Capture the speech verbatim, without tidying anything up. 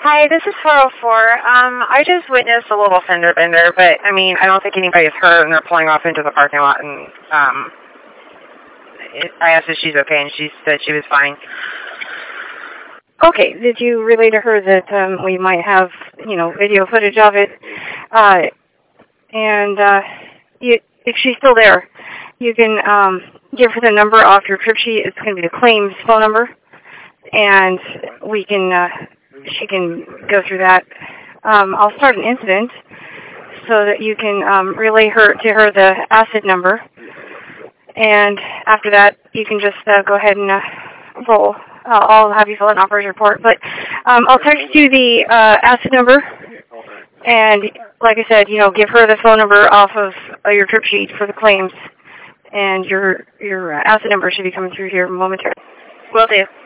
Hi, this is four oh four. Um, I just witnessed a little fender bender, but, I mean, I don't think anybody's hurt, and they're pulling off into the parking lot, and um, it, I asked if she's okay, and she said she was fine. Okay, did you relay to her that um, we might have, you know, video footage of it? Uh, and uh, you, if she's still there, you can um, give her the number off your crib sheet. It's going to be the claims phone number, and we can, uh, she can go through that. Um, I'll start an incident so that you can um, relay her to her the asset number, and after that, you can just uh, go ahead and uh, roll. Uh, I'll have you fill out an operator's report, but um, I'll text you the uh, asset number, and like I said, you know, give her the phone number off of uh, your trip sheet for the claims, and your your uh, asset number should be coming through here momentarily. Will do.